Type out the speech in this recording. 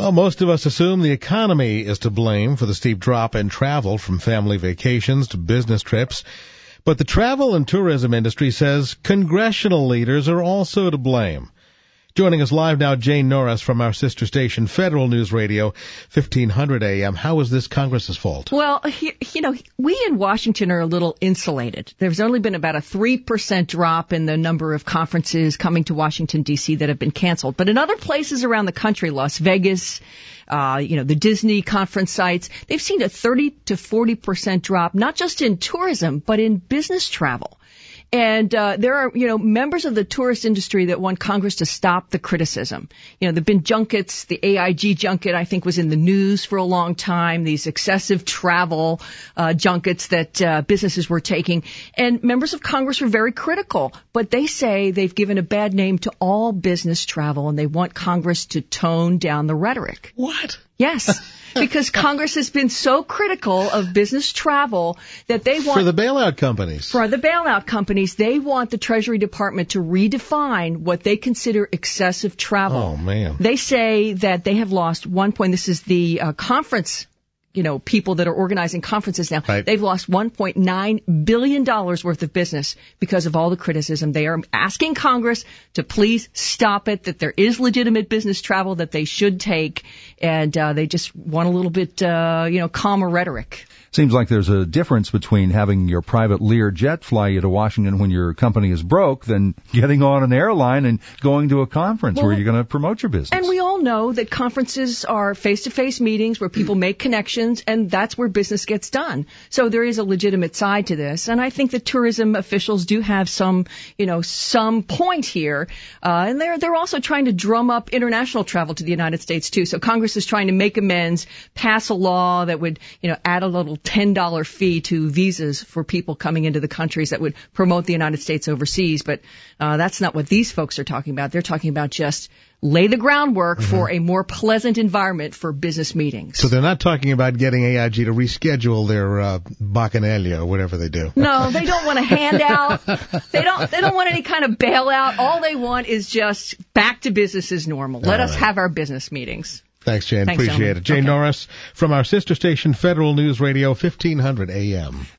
Well, most of us assume the economy is to blame for the steep drop in travel from family vacations to business trips. But the travel and tourism industry says congressional leaders are also to blame. Joining us live now, Jane Norris from our sister station, Federal News Radio, 1500 AM. How is this Congress's fault? Well, we in Washington are a little insulated. There's only been about a 3% drop in the number of conferences coming to Washington, D.C. that have been canceled. But in other places around the country, Las Vegas, the Disney conference sites, they've seen a 30 to 40% drop, not just in tourism, but in business travel. And there are, members of the tourist industry that want Congress to stop the criticism. There have been junkets. The AIG junket, I think, was in the news for a long time. These excessive travel junkets that businesses were taking. And members of Congress were very critical. But they say they've given a bad name to all business travel, and they want Congress to tone down the rhetoric. What? Yes, because Congress has been so critical of business travel that they want... For the bailout companies, they want the Treasury Department to redefine what they consider excessive travel. Oh, man. They say that they have lost this is the conference, people that are organizing conferences now. Right. They've lost $1.9 billion worth of business because of all the criticism. They are asking Congress to please stop it, that there is legitimate business travel that they should take, and they just want a little bit, calmer rhetoric. Seems like there's a difference between having your private Lear jet fly you to Washington when your company is broke than getting on an airline and going to a conference where you're going to promote your business. And we all know that conferences are face-to-face meetings where people make connections, and that's where business gets done. So there is a legitimate side to this, and I think the tourism officials do have some point here. And they're also trying to drum up international travel to the United States too. So Congress is trying to make amends, pass a law that would, add a little $10 fee to visas for people coming into the countries that would promote the United States overseas. But that's not what these folks are talking about. They're talking about just lay the groundwork for a more pleasant environment for business meetings. So they're not talking about getting AIG to reschedule their Bacchanalia or whatever they do. No, they don't want a handout. They don't want any kind of bailout. All they want is just back to business as normal. Let us have our business meetings. Thanks, Jane. Thanks, appreciate gentlemen. it. Jane Norris from our sister station, Federal News Radio, 1500 AM.